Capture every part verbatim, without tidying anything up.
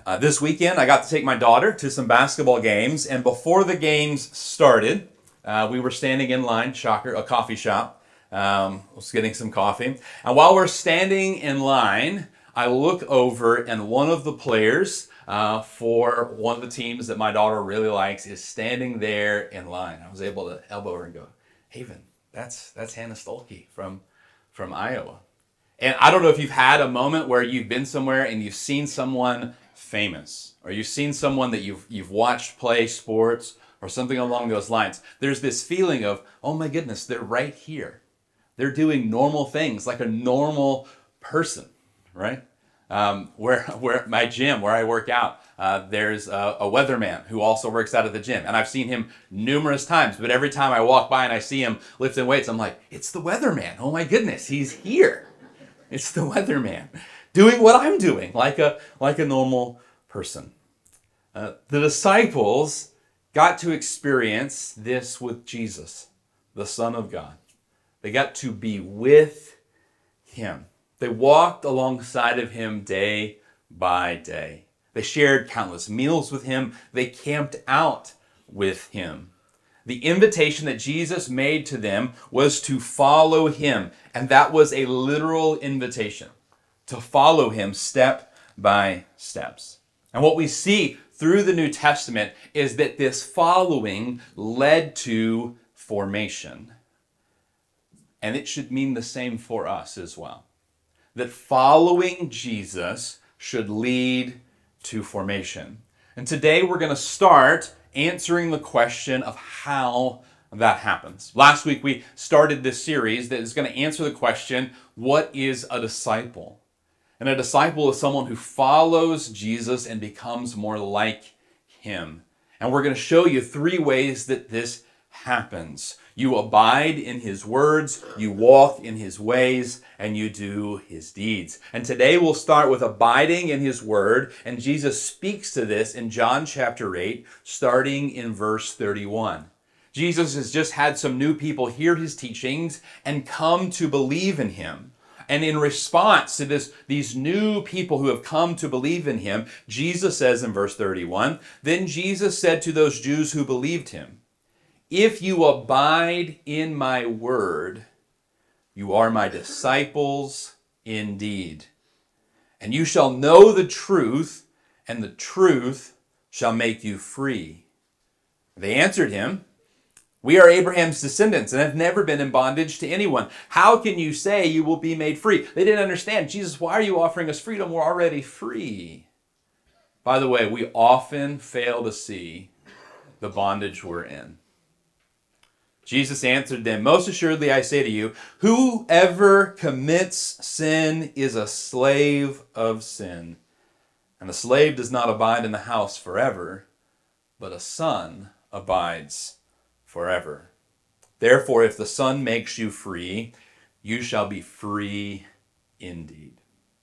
Uh, this weekend, I got to take my daughter to some basketball games, and before the games started, uh, we were standing in line, shocker, a coffee shop. Um, I was getting some coffee. And while we're standing in line, I look over, and one of the players uh, for one of the teams that my daughter really likes is standing there in line. I was able to elbow her and go, Haven, that's that's Hannah Stolke from, from Iowa. And I don't know if you've had a moment where you've been somewhere and you've seen someone famous, or you've seen someone that you've you've watched play sports or something along those lines. There's this feeling of, oh my goodness, they're right here. They're doing normal things like a normal person, right? Um, where where my gym, where I work out, uh, there's a, a weatherman who also works out at the gym. And I've seen him numerous times, but every time I walk by and I see him lifting weights, I'm like, it's the weatherman. Oh my goodness, he's here. It's the weatherman doing what I'm doing, like a like a normal person. Uh, the disciples got to experience this with Jesus, the Son of God. They got to be with him. They walked alongside of him day by day. They shared countless meals with him. They camped out with him. The invitation that Jesus made to them was to follow him, and that was a literal invitation to follow him step by steps. And what we see through the New Testament is that this following led to formation. And it should mean the same for us as well. That following Jesus should lead to formation. And today we're going to start answering the question of how that happens. Last week we started this series that is going to answer the question, what is a disciple? And a disciple is someone who follows Jesus and becomes more like him. And we're going to show you three ways that this happens. You abide in his words, you walk in his ways, and you do his deeds. And today we'll start with abiding in his word, and Jesus speaks to this in John chapter eight, starting in verse thirty-one. Jesus has just had some new people hear his teachings and come to believe in him. And in response to this, these new people who have come to believe in him, Jesus says in verse thirty-one, "Then Jesus said to those Jews who believed him, 'If you abide in my word, you are my disciples indeed. And you shall know the truth, and the truth shall make you free.' They answered him, 'We are Abraham's descendants and have never been in bondage to anyone. How can you say you will be made free?'" They didn't understand. Jesus, why are you offering us freedom? We're already free. By the way, we often fail to see the bondage we're in. Jesus answered them, "Most assuredly I say to you, whoever commits sin is a slave of sin. And a slave does not abide in the house forever, but a son abides forever. Therefore, if the Son makes you free, you shall be free indeed."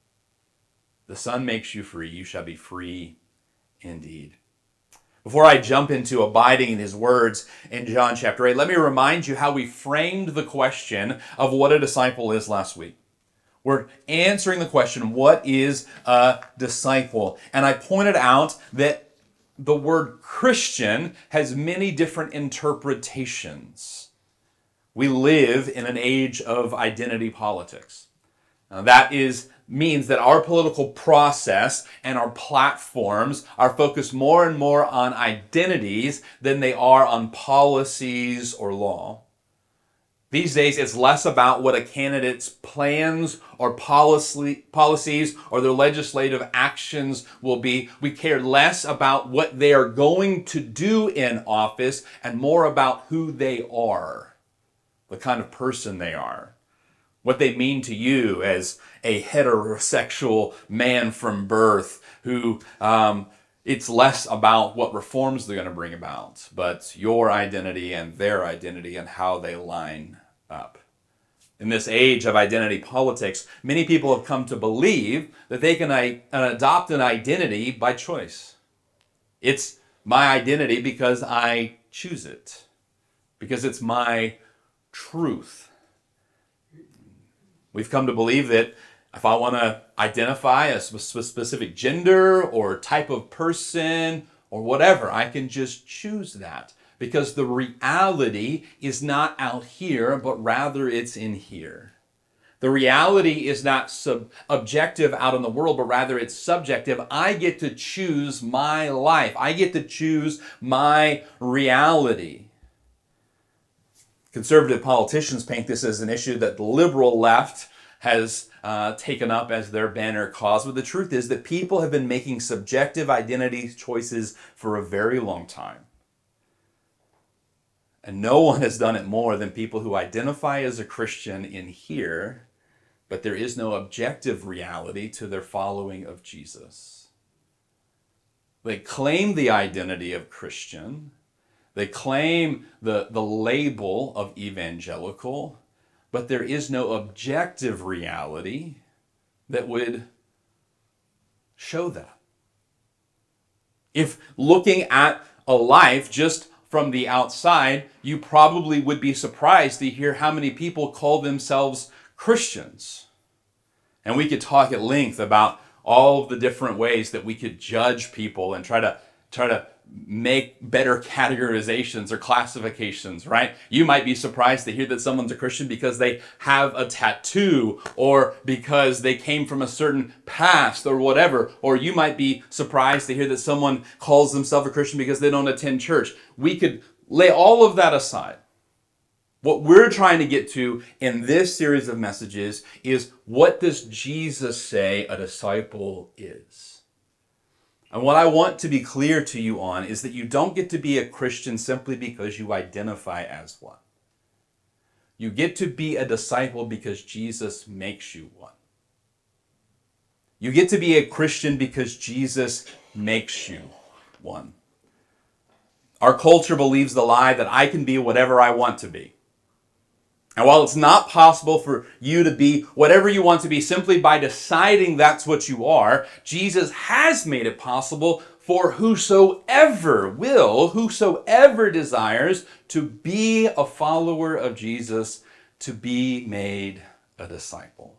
The Son makes you free, you shall be free indeed. Before I jump into abiding in his words in John chapter eight, let me remind you how we framed the question of what a disciple is last week. We're answering the question, what is a disciple? And I pointed out that the word Christian has many different interpretations. We live in an age of identity politics. Now, that is means that our political process and our platforms are focused more and more on identities than they are on policies or law. These days, it's less about what a candidate's plans or policy, policies or their legislative actions will be. We care less about what they are going to do in office and more about who they are, the kind of person they are, what they mean to you as a heterosexual man from birth who um, it's less about what reforms they're going to bring about, but your identity and their identity and how they line up. In this age of identity politics, many people have come to believe that they can uh, adopt an identity by choice. It's my identity because I choose it, because it's my truth. We've come to believe that If I want to identify a specific gender or type of person or whatever, I can just choose that, because the reality is not out here, but rather it's in here. The reality is not sub- objective out in the world, but rather it's subjective. I get to choose my life. I get to choose my reality. Conservative politicians paint this as an issue that the liberal left has uh, taken up as their banner cause. But the truth is that people have been making subjective identity choices for a very long time. And no one has done it more than people who identify as a Christian in here, but there is no objective reality to their following of Jesus. They claim the identity of Christian. They claim the, the label of evangelical, but there is no objective reality that would show that. If looking at a life just from the outside, you probably would be surprised to hear how many people call themselves Christians. And we could talk at length about all of the different ways that we could judge people and try to try to make better categorizations or classifications, right? You might be surprised to hear that someone's a Christian because they have a tattoo, or because they came from a certain past or whatever. Or you might be surprised to hear that someone calls themselves a Christian because they don't attend church. We could lay all of that aside. What we're trying to get to in this series of messages is, what does Jesus say a disciple is? And what I want to be clear to you on is that you don't get to be a Christian simply because you identify as one. You get to be a disciple because Jesus makes you one. You get to be a Christian because Jesus makes you one. Our culture believes the lie that I can be whatever I want to be. And while it's not possible for you to be whatever you want to be simply by deciding that's what you are, Jesus has made it possible for whosoever will, whosoever desires to be a follower of Jesus, to be made a disciple.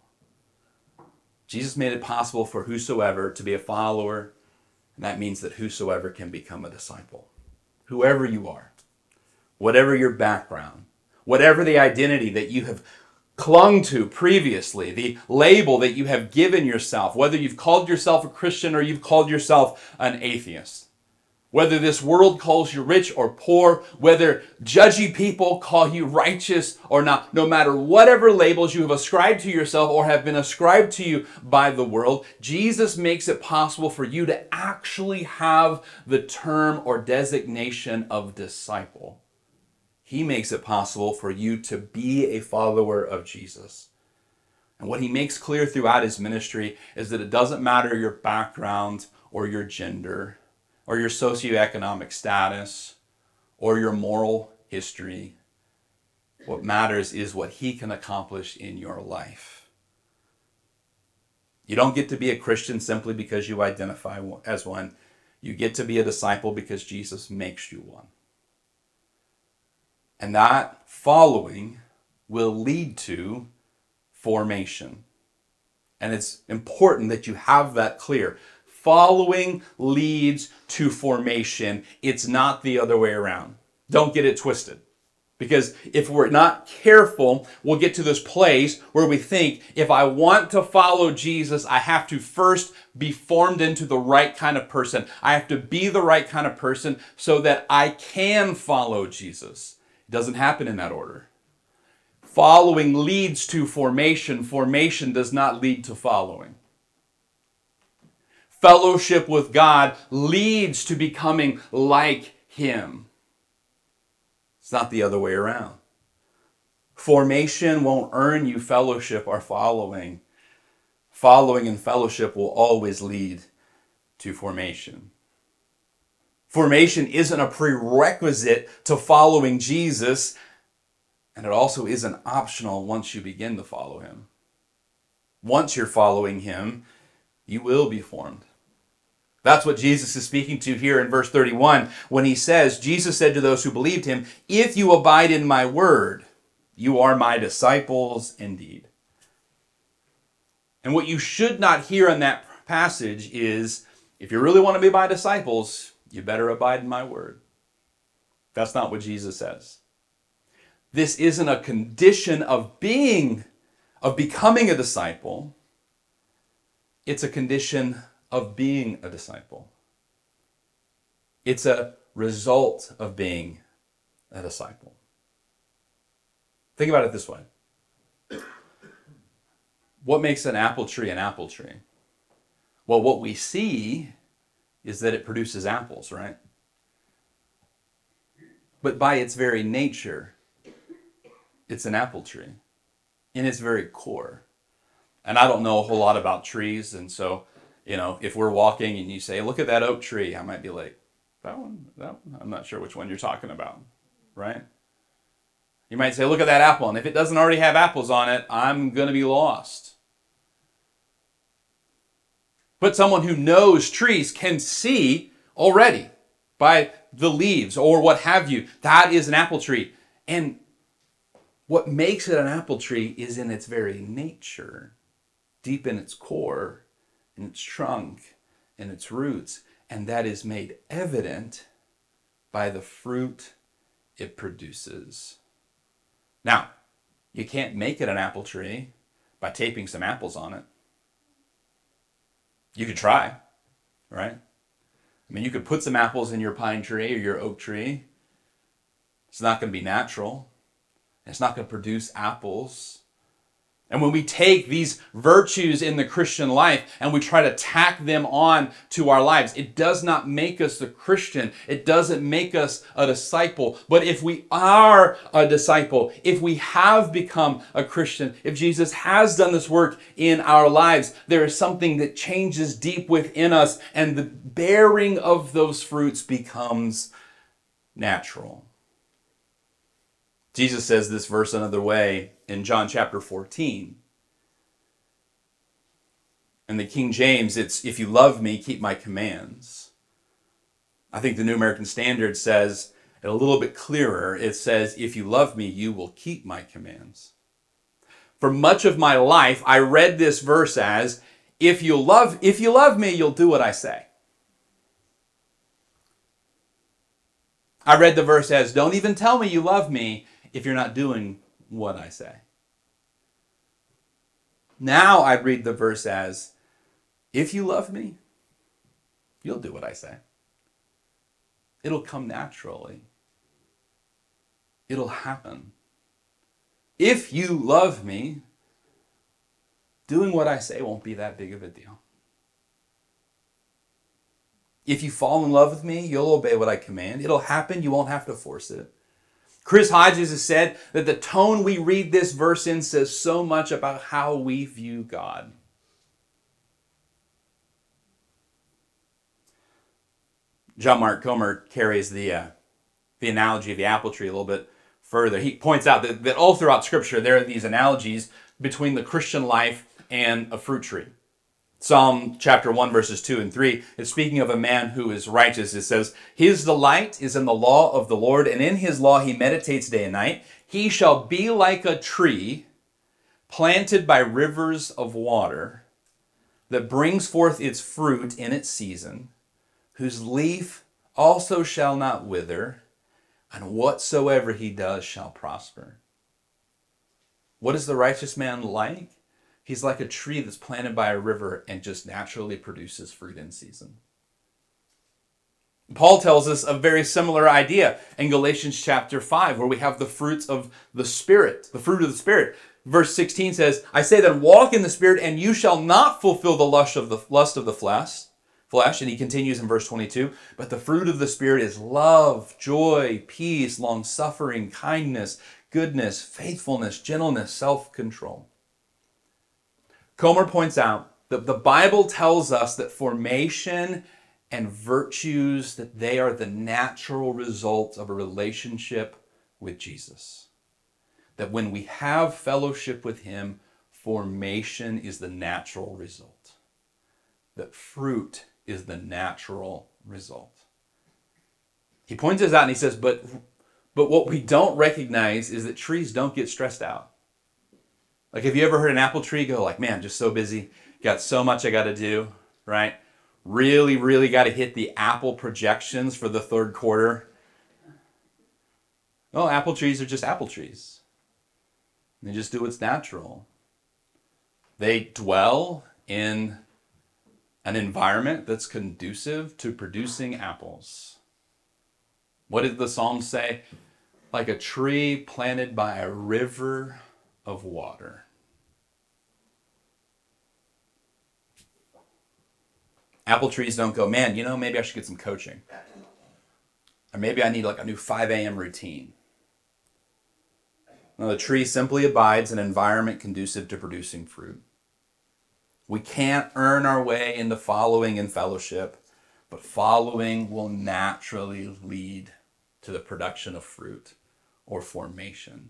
Jesus made it possible for whosoever to be a follower, and that means that whosoever can become a disciple. Whoever you are, whatever your background, whatever the identity that you have clung to previously, the label that you have given yourself, whether you've called yourself a Christian or you've called yourself an atheist, whether this world calls you rich or poor, whether judgy people call you righteous or not, no matter whatever labels you have ascribed to yourself or have been ascribed to you by the world, Jesus makes it possible for you to actually have the term or designation of disciple. He makes it possible for you to be a follower of Jesus. And what he makes clear throughout his ministry is that it doesn't matter your background or your gender or your socioeconomic status or your moral history. What matters is what he can accomplish in your life. You don't get to be a Christian simply because you identify as one. You get to be a disciple because Jesus makes you one. And that following will lead to formation. And it's important that you have that clear. Following leads to formation. It's not the other way around. Don't get it twisted. Because if we're not careful, we'll get to this place where we think, if I want to follow Jesus, I have to first be formed into the right kind of person. I have to be the right kind of person so that I can follow Jesus. It doesn't happen in that order. Following leads to formation. Formation does not lead to following. Fellowship with God leads to becoming like Him. It's not the other way around. Formation won't earn you fellowship or following. Following and fellowship will always lead to formation. Formation isn't a prerequisite to following Jesus, and it also isn't optional once you begin to follow Him. Once you're following Him, you will be formed. That's what Jesus is speaking to here in verse thirty-one when he says, Jesus said to those who believed him, "If you abide in my word, you are my disciples indeed." And what you should not hear in that passage is, if you really want to be my disciples, you better abide in my word. That's not what Jesus says. This isn't a condition of being, of becoming a disciple. It's a condition of being a disciple. It's a result of being a disciple. Think about it this way. What makes an apple tree an apple tree? Well, what we see is that it produces apples, right? But by its very nature, it's an apple tree in its very core. And I don't know a whole lot about trees, and so, you know, if we're walking and you say, look at that oak tree, I might be like, that one, that one? I'm not sure which one you're talking about, right? You might say, look at that apple, and if it doesn't already have apples on it, I'm going to be lost. But someone who knows trees can see already by the leaves or what have you, that is an apple tree. And what makes it an apple tree is in its very nature, deep in its core, in its trunk, in its roots. And that is made evident by the fruit it produces. Now, you can't make it an apple tree by taping some apples on it. You could try, right? I mean, you could put some apples in your pine tree or your oak tree. It's not going to be natural. It's not going to produce apples. And when we take these virtues in the Christian life and we try to tack them on to our lives, it does not make us a Christian. It doesn't make us a disciple. But if we are a disciple, if we have become a Christian, if Jesus has done this work in our lives, there is something that changes deep within us, and the bearing of those fruits becomes natural. Jesus says this verse another way in John chapter fourteen. In the King James, it's, if you love me, keep my commands. I think the New American Standard says it a little bit clearer. It says, if you love me, you will keep my commands. For much of my life, I read this verse as, if you love, if you love me, you'll do what I say. I read the verse as, don't even tell me you love me if you're not doing what I say. Now I read the verse as, if you love me, you'll do what I say. It'll come naturally. It'll happen. If you love me, doing what I say won't be that big of a deal. If you fall in love with me, you'll obey what I command. It'll happen. You won't have to force it. Chris Hodges has said that the tone we read this verse in says so much about how we view God. John Mark Comer carries the, uh, the analogy of the apple tree a little bit further. He points out that, that all throughout Scripture there are these analogies between the Christian life and a fruit tree. Psalm chapter one, verses two and three, is speaking of a man who is righteous. It says, his delight is in the law of the Lord, and in his law he meditates day and night. He shall be like a tree planted by rivers of water that brings forth its fruit in its season, whose leaf also shall not wither, and whatsoever he does shall prosper. What is the righteous man like? He's like a tree that's planted by a river and just naturally produces fruit in season. Paul tells us a very similar idea in Galatians chapter five, where we have the fruits of the Spirit, the fruit of the Spirit. Verse sixteen says, I say then, walk in the Spirit, and you shall not fulfill the lust of the lust of the flesh. Flesh. And he continues in verse twenty-two, but the fruit of the Spirit is love, joy, peace, long-suffering, kindness, goodness, faithfulness, gentleness, self-control. Comer points out that the Bible tells us that formation and virtues, that they are the natural result of a relationship with Jesus. That when we have fellowship with him, formation is the natural result. That fruit is the natural result. He points this out and he says, but, but what we don't recognize is that trees don't get stressed out. Like, have you ever heard an apple tree go like, man, just so busy, got so much I got to do, right? Really, really got to hit the apple projections for the third quarter. Well, apple trees are just apple trees. They just do what's natural. They dwell in an environment that's conducive to producing apples. What did the Psalm say? Like a tree planted by a river of water. Apple trees don't go, man, you know, maybe I should get some coaching. Or maybe I need like a new five a.m. routine. No, the tree simply abides in an environment conducive to producing fruit. We can't earn our way into following in fellowship, but following will naturally lead to the production of fruit or formation.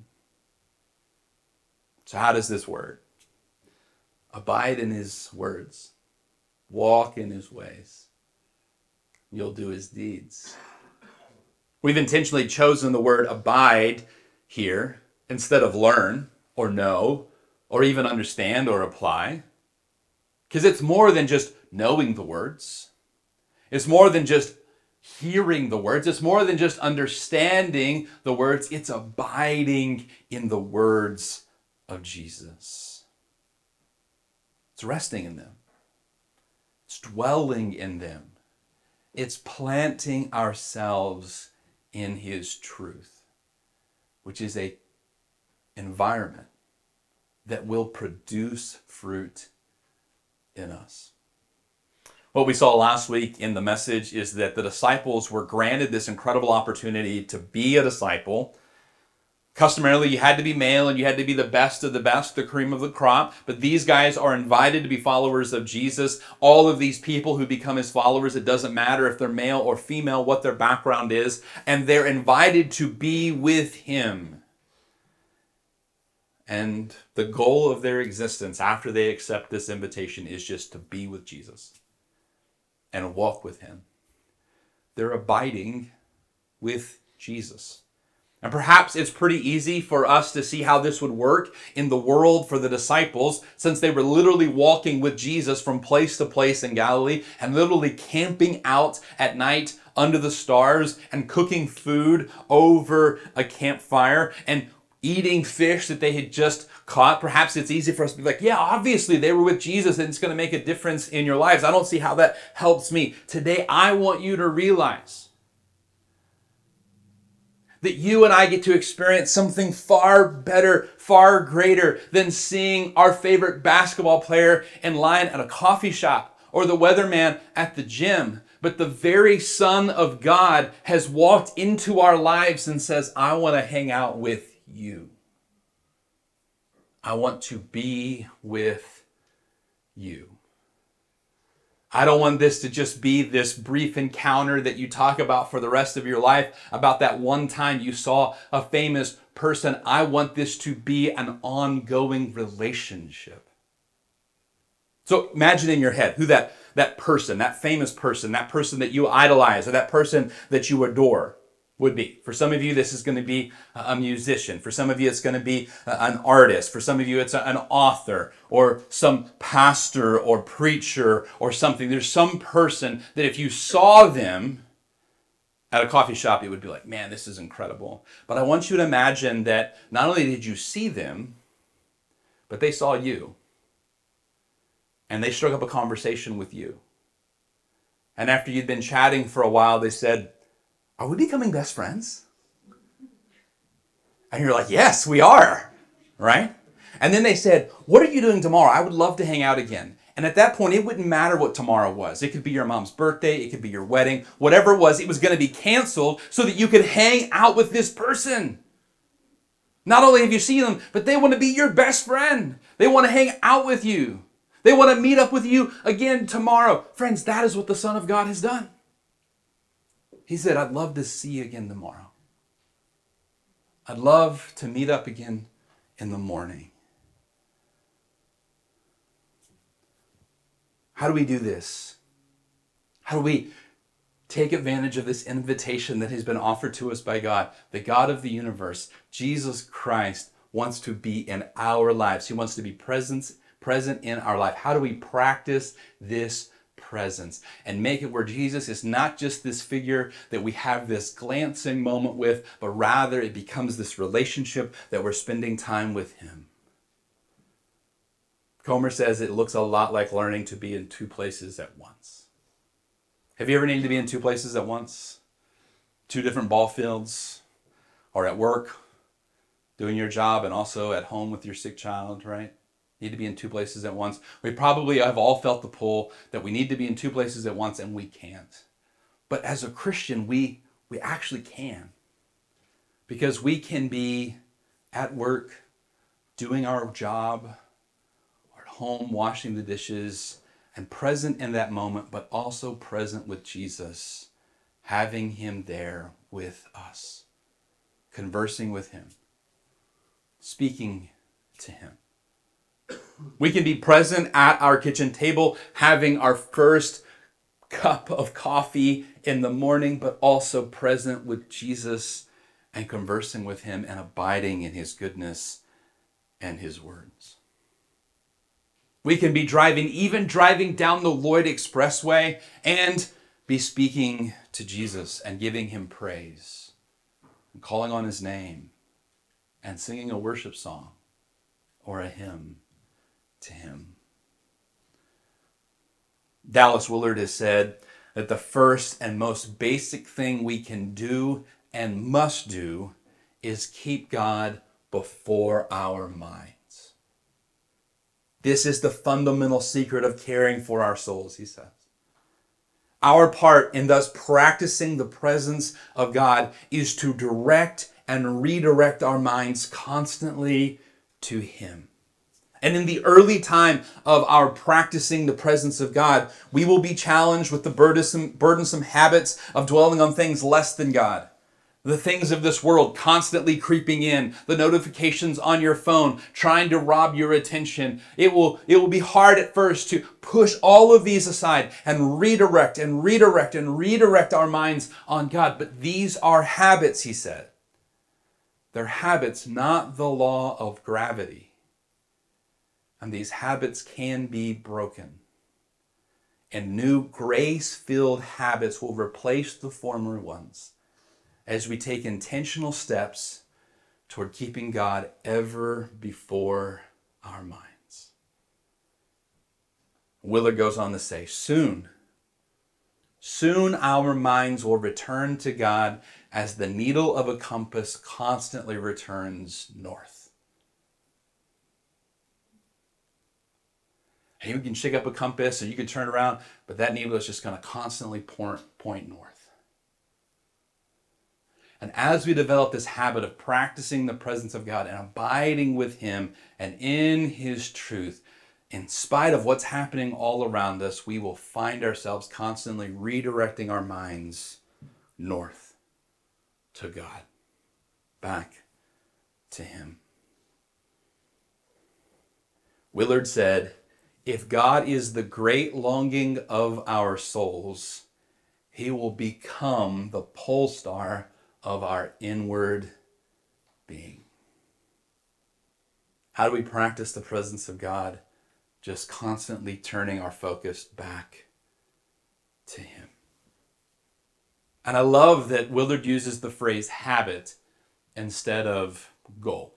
So how does this work? Abide in his words. Walk in his ways. You'll do his deeds. We've intentionally chosen the word abide here instead of learn or know or even understand or apply. Because it's more than just knowing the words. It's more than just hearing the words. It's more than just understanding the words. It's abiding in the words of Jesus. It's resting in them. It's dwelling in them. It's planting ourselves in his truth, which is a environment that will produce fruit in us. What we saw last week in the message is that the disciples were granted this incredible opportunity to be a disciple. Customarily, you had to be male and you had to be the best of the best, the cream of the crop. But these guys are invited to be followers of Jesus. All of these people who become his followers, it doesn't matter if they're male or female, what their background is. And they're invited to be with him. And the goal of their existence after they accept this invitation is just to be with Jesus and walk with him. They're abiding with Jesus. And perhaps it's pretty easy for us to see how this would work in the world for the disciples, since they were literally walking with Jesus from place to place in Galilee and literally camping out at night under the stars and cooking food over a campfire and eating fish that they had just caught. Perhaps it's easy for us to be like, yeah, obviously they were with Jesus and it's going to make a difference in your lives. I don't see how that helps me. Today, I want you to realize that you and I get to experience something far better, far greater than seeing our favorite basketball player in line at a coffee shop or the weatherman at the gym. But the very Son of God has walked into our lives and says, I want to hang out with you. I want to be with you. I don't want this to just be this brief encounter that you talk about for the rest of your life, about that one time you saw a famous person. I want this to be an ongoing relationship. So imagine in your head who that, that person, that famous person, that person that you idolize, or that person that you adore would be. For some of you, this is going to be a musician. For some of you, it's going to be an artist. For some of you, it's an author or some pastor or preacher or something. There's some person that if you saw them at a coffee shop, it would be like, man, this is incredible. But I want you to imagine that not only did you see them, but they saw you. And they struck up a conversation with you. And after you'd been chatting for a while, they said, are we becoming best friends? And you're like, yes, we are, right? And then they said, what are you doing tomorrow? I would love to hang out again. And at that point, it wouldn't matter what tomorrow was. It could be your mom's birthday. It could be your wedding. Whatever it was, it was going to be canceled so that you could hang out with this person. Not only have you seen them, but they want to be your best friend. They want to hang out with you. They want to meet up with you again tomorrow. Friends, that is what the Son of God has done. He said, I'd love to see you again tomorrow. I'd love to meet up again in the morning. How do we do this? How do we take advantage of this invitation that has been offered to us by God, the God of the universe, Jesus Christ, wants to be in our lives. He wants to be present, present in our life. How do we practice this presence and make it where Jesus is not just this figure that we have this glancing moment with, but rather it becomes this relationship that we're spending time with him? Comer says it looks a lot like learning to be in two places at once. Have you ever needed to be in two places at once? Two different ball fields, or at work, doing your job, and also at home with your sick child, right? Need to be in two places at once. We probably have all felt the pull that we need to be in two places at once, and we can't. But as a Christian, we, we actually can. Because we can be at work, doing our job, home washing the dishes, and present in that moment, but also present with Jesus, having him there with us, conversing with him, speaking to him. We can be present at our kitchen table, having our first cup of coffee in the morning, but also present with Jesus and conversing with him and abiding in his goodness and his words. We can be driving, even driving down the Lloyd Expressway, and be speaking to Jesus and giving him praise, and calling on his name, and singing a worship song or a hymn to him. Dallas Willard has said that the first and most basic thing we can do and must do is keep God before our mind. This is the fundamental secret of caring for our souls, he says. Our part in thus practicing the presence of God is to direct and redirect our minds constantly to him. And in the early time of our practicing the presence of God, we will be challenged with the burdensome, burdensome habits of dwelling on things less than God. The things of this world constantly creeping in, the notifications on your phone trying to rob your attention. It will, it will be hard at first to push all of these aside and redirect and redirect and redirect our minds on God. But these are habits, he said. They're habits, not the law of gravity. And these habits can be broken. And new grace-filled habits will replace the former ones, as we take intentional steps toward keeping God ever before our minds. Willard goes on to say, soon, soon our minds will return to God as the needle of a compass constantly returns north. And you can shake up a compass or you can turn around, but that needle is just going to constantly point, point north. And as we develop this habit of practicing the presence of God and abiding with him and in his truth, in spite of what's happening all around us, we will find ourselves constantly redirecting our minds north to God, back to him. Willard said, if God is the great longing of our souls, he will become the pole star of our inward being. How do we practice the presence of God? Just constantly turning our focus back to him. And I love that Willard uses the phrase habit instead of goal.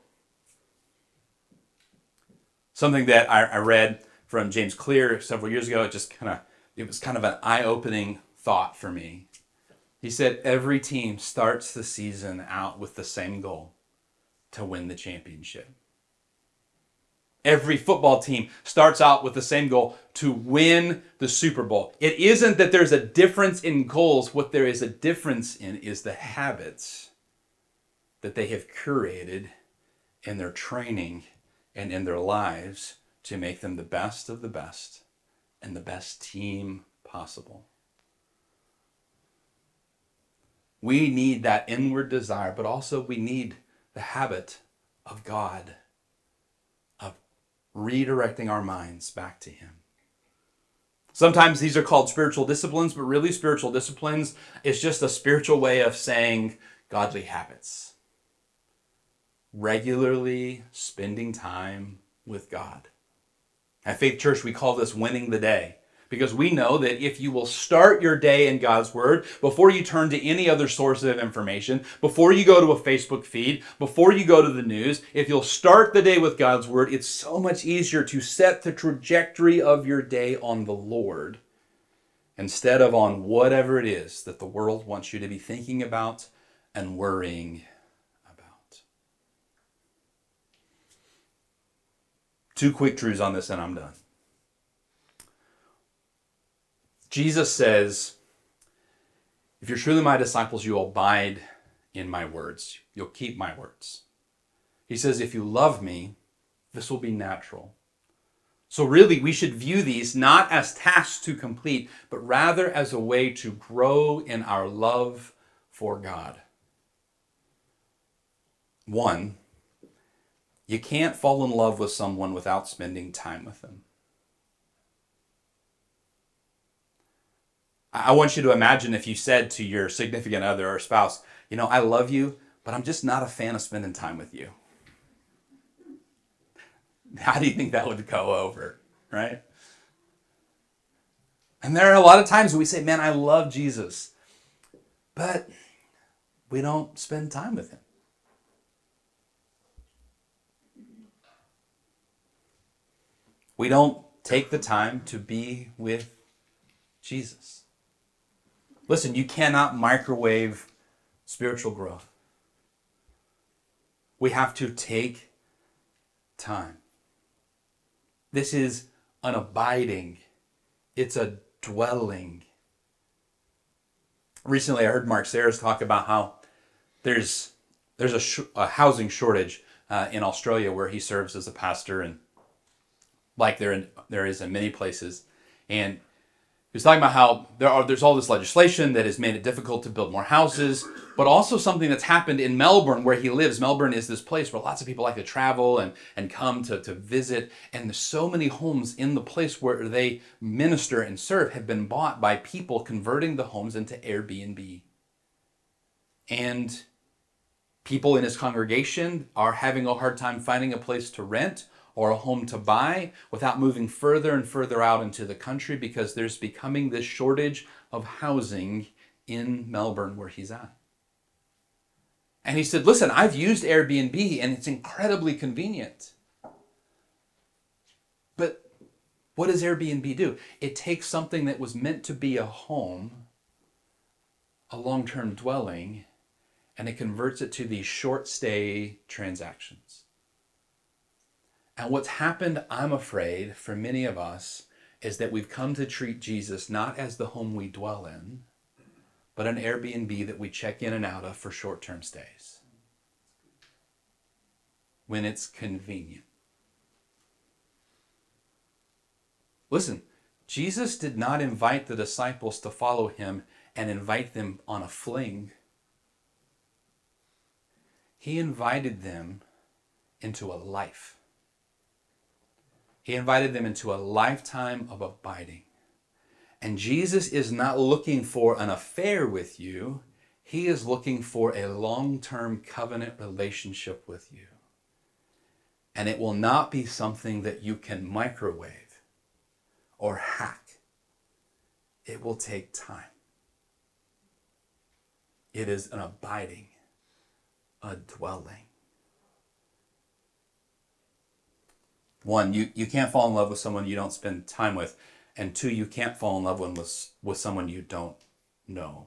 Something that I, I read from James Clear several years ago, it just kind of, it was kind of an eye-opening thought for me. He said, every team starts the season out with the same goal, to win the championship. Every football team starts out with the same goal, to win the Super Bowl. It isn't that there's a difference in goals. What there is a difference in is the habits that they have curated in their training and in their lives to make them the best of the best and the best team possible. We need that inward desire, but also we need the habit of God, of redirecting our minds back to him. Sometimes these are called spiritual disciplines, but really spiritual disciplines is just a spiritual way of saying godly habits. regularly spending time with God. At Faith Church, we call this winning the day, because we know that if you will start your day in God's Word before you turn to any other source of information, before you go to a Facebook feed, before you go to the news, if you'll start the day with God's Word, it's so much easier to set the trajectory of your day on the Lord instead of on whatever it is that the world wants you to be thinking about and worrying about. Two quick truths on this and I'm done. Jesus says, if you're truly my disciples, you will abide in my words. You'll keep my words. He says, if you love me, this will be natural. So really, we should view these not as tasks to complete, but rather as a way to grow in our love for God. One, you can't fall in love with someone without spending time with them. I want you to imagine if you said to your significant other or spouse, you know, I love you, but I'm just not a fan of spending time with you. How do you think that would go over, right? And there are a lot of times we say, man, I love Jesus, but we don't spend time with him. We don't take the time to be with Jesus. Listen, you cannot microwave spiritual growth. We have to take time. This is an abiding. It's a dwelling. Recently, I heard Mark Sayers talk about how there's there's a, sh- a housing shortage uh, in Australia where he serves as a pastor, and like there in, there is in many places. And he was talking about how there are there's all this legislation that has made it difficult to build more houses, but also something that's happened in Melbourne where he lives. Melbourne is this place where lots of people like to travel and, and come to, to visit. And there's so many homes in the place where they minister and serve have been bought by people converting the homes into Airbnb. And people in his congregation are having a hard time finding a place to rent or a home to buy without moving further and further out into the country because there's becoming this shortage of housing in Melbourne where he's at. And he said, listen, I've used Airbnb and it's incredibly convenient. But what does Airbnb do? It takes something that was meant to be a home, a long-term dwelling, and it converts it to these short stay transactions. And what's happened, I'm afraid, for many of us, is that we've come to treat Jesus not as the home we dwell in, but an Airbnb that we check in and out of for short-term stays. When it's convenient. Listen, Jesus did not invite the disciples to follow him and invite them on a fling. He invited them into a life. He invited them into a lifetime of abiding. And Jesus is not looking for an affair with you. He is looking for a long-term covenant relationship with you. And it will not be something that you can microwave or hack. It will take time. It is an abiding, a dwelling. One, you, you can't fall in love with someone you don't spend time with. And two, you can't fall in love with, with someone you don't know.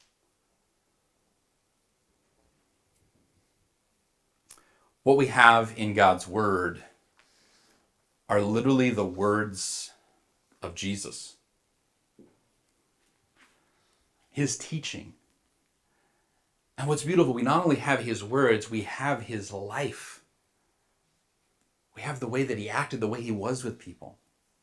What we have in God's Word are literally the words of Jesus. His teaching. And what's beautiful, we not only have his words, we have his life. We have the way that he acted, the way he was with people.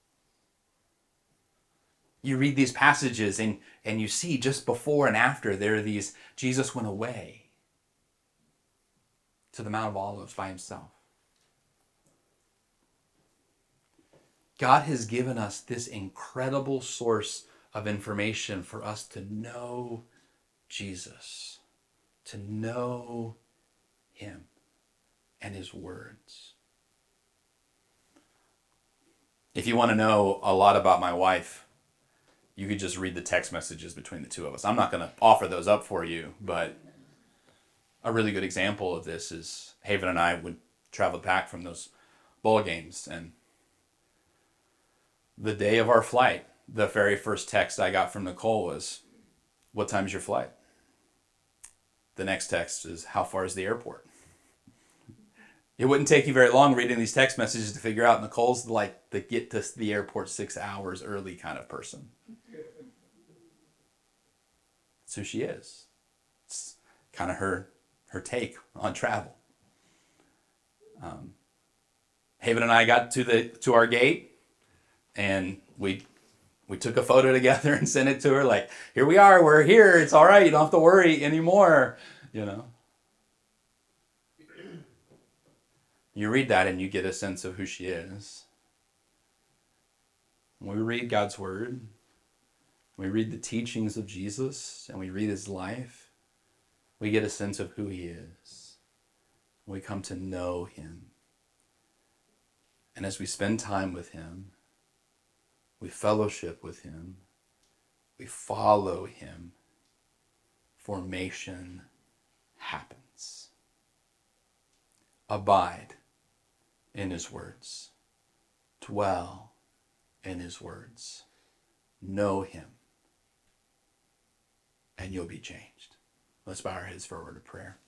You read these passages and, and you see just before and after there are these, Jesus went away to the Mount of Olives by himself. God has given us this incredible source of information for us to know Jesus, to know him. and his words. If you want to know a lot about my wife, you could just read the text messages between the two of us. I'm not going to offer those up for you, but a really good example of this is Haven and I would travel back from those bowl games, and the day of our flight, the very first text I got from Nicole was, "What time's your flight?" The next text is, "How far is the airport?" It wouldn't take you very long reading these text messages to figure out Nicole's like the get to the airport six hours early kind of person. That's who she is. It's kind of her her take on travel. Um, Haven and I got to the to our gate, and we we took a photo together and sent it to her. Like, here we are, we're here. It's all right. You don't have to worry anymore. You know. You read that and you get a sense of who she is. When we read God's word, we read the teachings of Jesus, and we read his life, we get a sense of who he is. We come to know him. And as we spend time with him, we fellowship with him, we follow him, formation happens. Abide in his words. Dwell in his words. Know him, and you'll be changed. Let's bow our heads for a word of prayer.